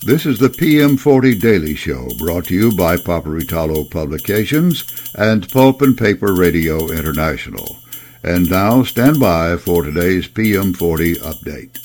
This is the PM40 Daily Show, brought to you by Paperitalo Publications and Pulp and Paper Radio International. And now, stand by for today's PM40 update.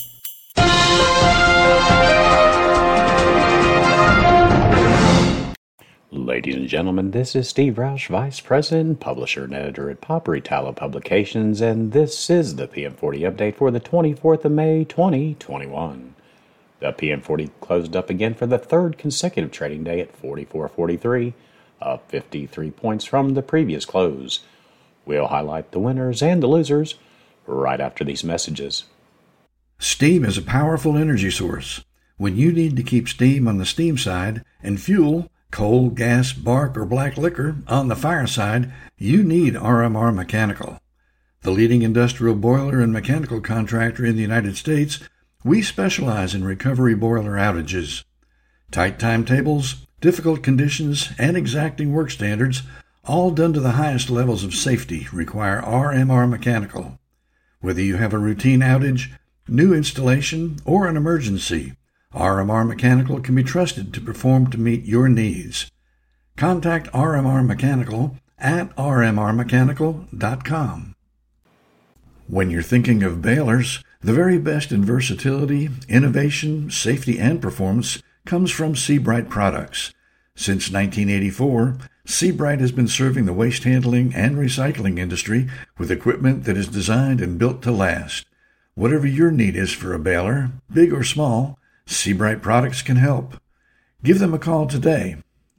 Ladies and gentlemen, this is Steve Roush, Vice President, Publisher and Editor at Paperitalo Publications, and this is the PM40 update for the 24th of May, 2021. The PM40 closed up again for the third consecutive trading day at 44.43, up 53 points from the previous close. We'll highlight the winners and the losers right after these messages. Steam is a powerful energy source. When you need to keep steam on the steam side and fuel, coal, gas, bark, or black liquor on the fire side, you need RMR Mechanical. The leading industrial boiler and mechanical contractor in the United States, we specialize in recovery boiler outages. Tight timetables, difficult conditions, and exacting work standards, all done to the highest levels of safety, require RMR Mechanical. Whether you have a routine outage, new installation, or an emergency, RMR Mechanical can be trusted to perform to meet your needs. Contact RMR Mechanical at rmrmechanical.com. When you're thinking of balers, the very best in versatility, innovation, safety, and performance comes from Seabright products. Since 1984, Seabright has been serving the waste handling and recycling industry with equipment that is designed and built to last. Whatever your need is for a baler, big or small, Seabright products can help. Give them a call today,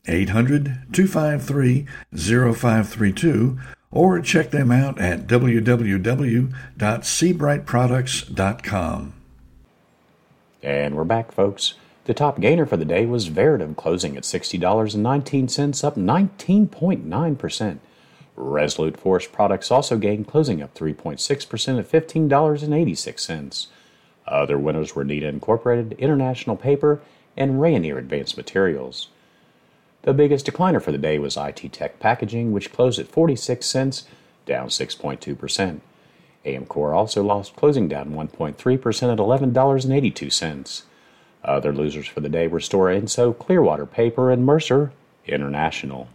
800-253-0532, or check them out at www.seabrightproducts.com. And we're back, folks. The top gainer for the day was Veritiv, closing at $60.19, up 19.9%. Resolute Forest Products also gained, closing up 3.6% at $15.86. Other winners were Nita Incorporated, International Paper, and Rayonier Advanced Materials. The biggest decliner for the day was IT Tech Packaging, which closed at 46 cents, down 6.2%. Amcor also lost, closing down 1.3% at $11.82. Other losers for the day were Stora Enso, Clearwater Paper, and Mercer International.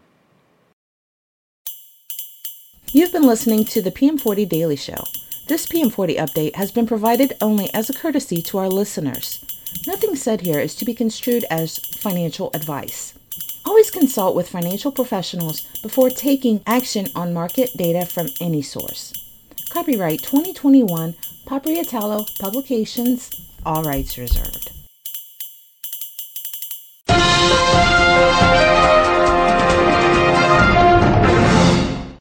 You've been listening to the PM40 Daily Show. This PM40 update has been provided only as a courtesy to our listeners. Nothing said here is to be construed as financial advice. Always consult with financial professionals before taking action on market data from any source. Copyright 2021, Paperitalo Publications, all rights reserved.